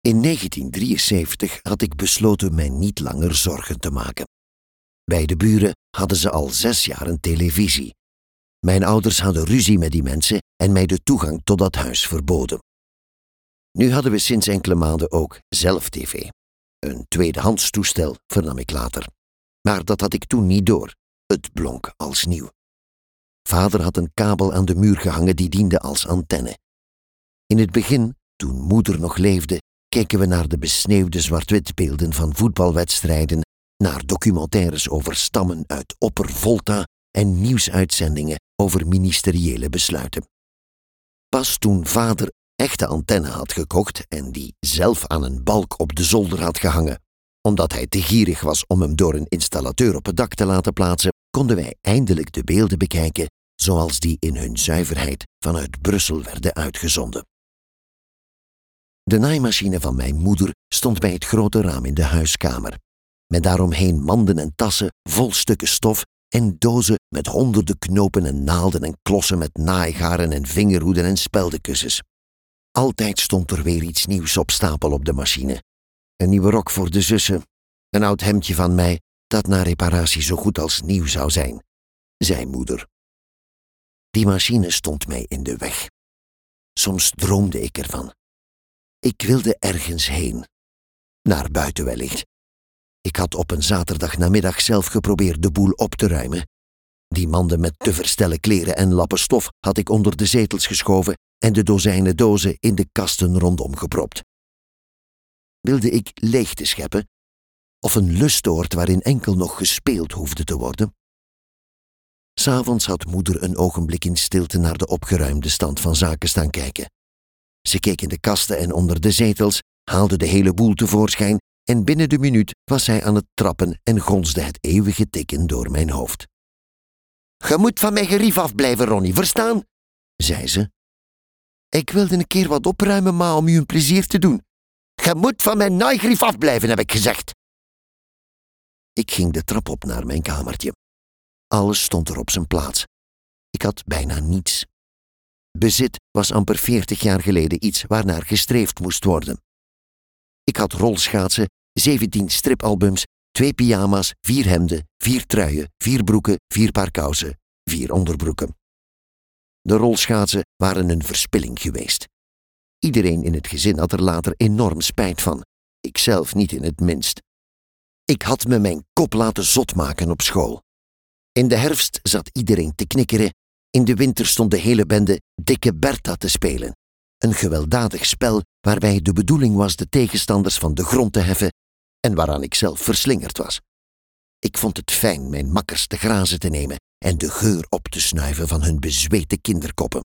In 1973 had ik besloten mij niet langer zorgen te maken. Bij de buren hadden ze al 6 jaar een televisie. Mijn ouders hadden ruzie met die mensen en mij de toegang tot dat huis verboden. Nu hadden we sinds enkele maanden ook zelf tv. Een tweedehands toestel, vernam ik later. Maar dat had ik toen niet door. Het blonk als nieuw. Vader had een kabel aan de muur gehangen die diende als antenne. In het begin, toen moeder nog leefde, keken we naar de besneeuwde zwart-witbeelden van voetbalwedstrijden, naar documentaires over stammen uit Opper-Volta en nieuwsuitzendingen over ministeriële besluiten. Pas toen vader echte antenne had gekocht en die zelf aan een balk op de zolder had gehangen, omdat hij te gierig was om hem door een installateur op het dak te laten plaatsen, konden wij eindelijk de beelden bekijken zoals die in hun zuiverheid vanuit Brussel werden uitgezonden. De naaimachine van mijn moeder stond bij het grote raam in de huiskamer, met daaromheen manden en tassen vol stukken stof en dozen met honderden knopen en naalden en klossen met naaigaren en vingerhoeden en speldenkussens. Altijd stond er weer iets nieuws op stapel op de machine. Een nieuwe rok voor de zussen, een oud hemdje van mij dat na reparatie zo goed als nieuw zou zijn, zei moeder. Die machine stond mij in de weg. Soms droomde ik ervan. Ik wilde ergens heen. Naar buiten wellicht. Ik had op een zaterdagnamiddag zelf geprobeerd de boel op te ruimen. Die manden met te verstellen kleren en lappen stof had ik onder de zetels geschoven en de dozijnen dozen in de kasten rondom gepropt. Wilde ik leegte scheppen? Of een lustoord waarin enkel nog gespeeld hoefde te worden? 'S Avonds had moeder een ogenblik in stilte naar de opgeruimde stand van zaken staan kijken. Ze keek in de kasten en onder de zetels, haalde de hele boel tevoorschijn en binnen de minuut was zij aan het trappen en gonsde het eeuwige tikken door mijn hoofd. "Je moet van mijn gerief afblijven, Ronnie, verstaan?" zei ze. "Ik wilde een keer wat opruimen, ma, om u een plezier te doen. Je moet van mijn naaigrief afblijven, heb ik gezegd." Ik ging de trap op naar mijn kamertje. Alles stond er op zijn plaats. Ik had bijna niets. Bezit was amper 40 jaar geleden iets waarnaar gestreefd moest worden. Ik had rolschaatsen, 17 stripalbums, 2 pyjama's, 4 hemden, 4 truien, 4 broeken, 4 paar kousen, 4 onderbroeken. De rolschaatsen waren een verspilling geweest. Iedereen in het gezin had er later enorm spijt van. Ikzelf niet in het minst. Ik had me mijn kop laten zot maken op school. In de herfst zat iedereen te knikkeren. In de winter stond de hele bende Dikke Bertha te spelen. Een gewelddadig spel waarbij de bedoeling was de tegenstanders van de grond te heffen en waaraan ik zelf verslingerd was. Ik vond het fijn mijn makkers te grazen te nemen en de geur op te snuiven van hun bezweten kinderkoppen.